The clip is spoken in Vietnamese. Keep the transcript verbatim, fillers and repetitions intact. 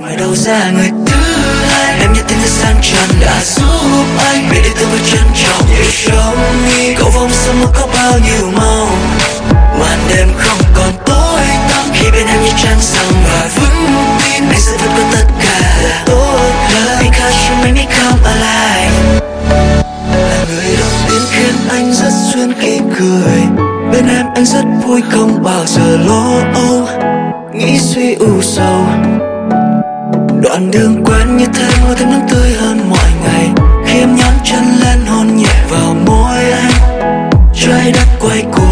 Ngoài đầu ra người thứ hai, em như tin như sáng trần đã giúp anh biết yêu thương và trân trọng như trong nghĩ cậu vòng sông một có bao nhiêu màu. Màn đêm không còn tối tăm khi bên em như trăng rằm và vững tin anh sẽ vượt qua tất cả là tốt hơn. Because you make me come alive, là người đầu tiên khiến anh rất xuyên khi cười. Bên em anh rất vui không bao giờ lo âu, nghĩ suy u sầu. Đoạn đường quen như thế môi thêm nắng tươi hơn mọi ngày. Khi em nhón chân lên hôn nhẹ vào môi anh, trái đất quay cuồng.